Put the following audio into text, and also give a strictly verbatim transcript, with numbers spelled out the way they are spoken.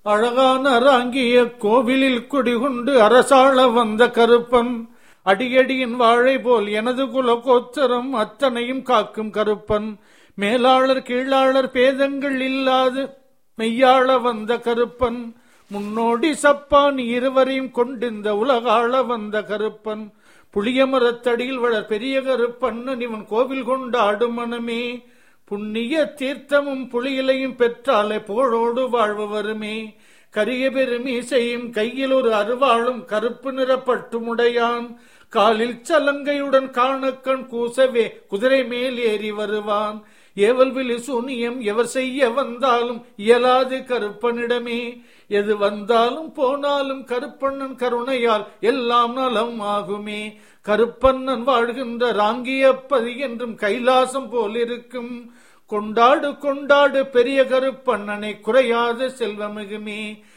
அழகான ராங்கிய கோவிலில் குடிகொண்டு அரசாள வந்த கருப்பன், அடியடியின் வாழை போல் எனது குல கோச்சரம் அத்தனையும் காக்கும் கருப்பன், மேலாளர் கீழாளர் பேதங்கள் இல்லாது மெய்யாள வந்த கருப்பன், முன்னோடி சப்பான் இருவரையும் கொண்டிருந்த உலகாள வந்த கருப்பன், புளிய மரத்தடியில் வளர் பெரிய கருப்பண்ணன் இவன் கோவில் கொண்டாடும் மனமே, புண்ணிய தீர்த்தமும் புளியிலையும் பெற்றாலே புகழோடு வாழ்பவருமே, கரிய பெருமீசையும் கையில் ஒரு அருவாளும் கருப்பு நிறப்பட்டுமுடையான், காலில் சலங்கையுடன் காணக்கண் கூசவே குதிரை மேல் ஏறி வருவான், ஏவல் விழி சூனியம் எவர் செய்ய வந்தாலும் இயலாது கருப்பனிடமே, எது வந்தாலும் போனாலும் கருப்பண்ணன் கருணையால் எல்லாம் நலம் ஆகுமே, கருப்பண்ணன் வாழ்கின்ற ராங்கியப்பதி என்றும் கைலாசம் போலிருக்கும், கொண்டாடு கொண்டாடு பெரிய கருப்பண்ணனை குறையாத செல்வமிகுமே,